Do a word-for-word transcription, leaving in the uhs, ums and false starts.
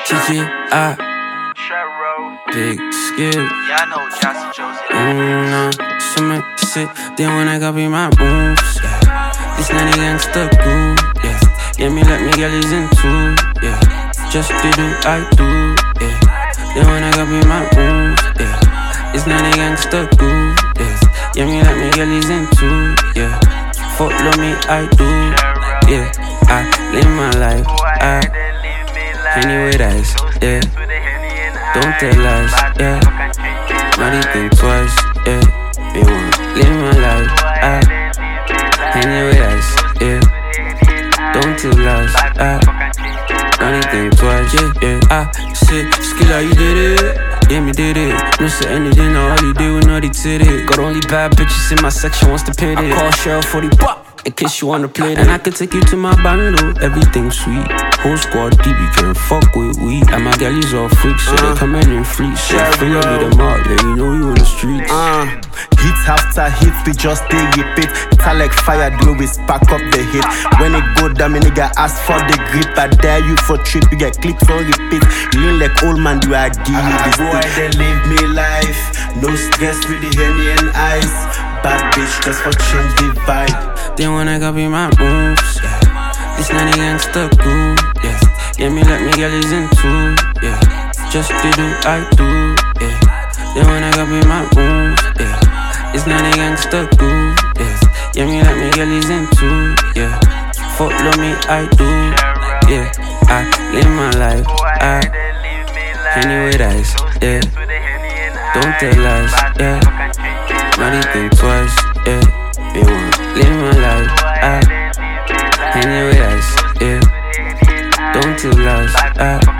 G G, I big skill. Yeah, I know Jossie Josie. Mm, nah, some shit, then when I got be my moves, yeah. This ninety gangsta groove, yeah. Yeah, me let me get these into, yeah. Just to do I do, yeah. Then when I got be my moves, yeah. This ninety gangsta groove, yeah. Yeah, me let me get these into, yeah. Follow me, I do, yeah. I live my life, I anyway that's, yeah. Don't tell lies, yeah. Not even twice, yeah. Me want live my life, I anyway that's, yeah. Don't tell lies, I not even twice, yeah, yeah. I said, Skilla, you did it. Yeah, me did it. No say anything, no all you did was naughty did it. Got only bad bitches in my section, wants to pit it. I call Cheryl forty pop in case you wanna play that. And I can take you to my bando, everything sweet. Whole squad deep, you can fuck with we. And my galleys all freaks, so uh, they come in in fleets. So I feel like them out, yeah, you know you on the streets. Uh, hits after hits, we just stay repeat. It's like fire, do we spark up the hit. When it go down, me nigga ask for the grip. I dare you for trip, you get clicks on repeat. Lean like old man, do I give you this boy, they live me life. No stress with the Henny and ice. Bad bitch, just for change the vibe. Then when I got be my moves, yeah. This ninety gangsta groove, yeah. Yeah, me let me get these into, yeah. Just to do I do, yeah. Then when I got be my moves, yeah. This ninety gangsta groove, yeah. Yeah, me let me get these into, yeah. Follow me, I do, yeah. I live my life, I anyway that's, yeah. Don't tell lies, yeah. Not even twice, yeah. Me want live my life, I anyway that's, yeah. Don't tell lies, I